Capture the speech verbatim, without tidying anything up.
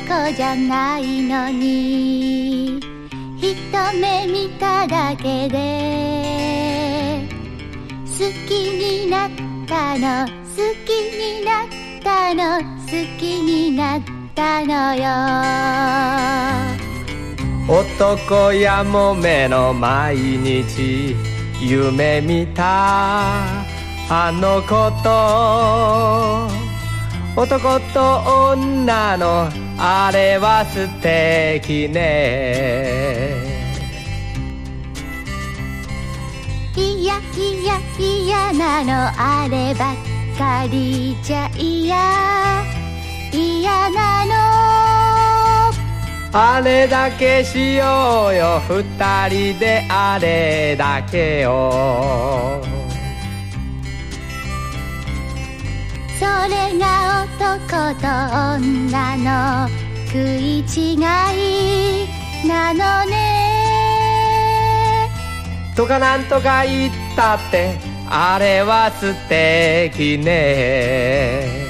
男じゃないのに一目見ただけで好きになったの好きになったの好きになったのよ。 男やもめの毎日夢見たあの子と男と女のあれは素敵ね。 いやいや嫌なのあればっかりじゃ嫌嫌なの。 あれだけしようよ二人であれだけよ。 それが男と女の食い違いなのね。 とかなんとか言ったってあれは素敵ね。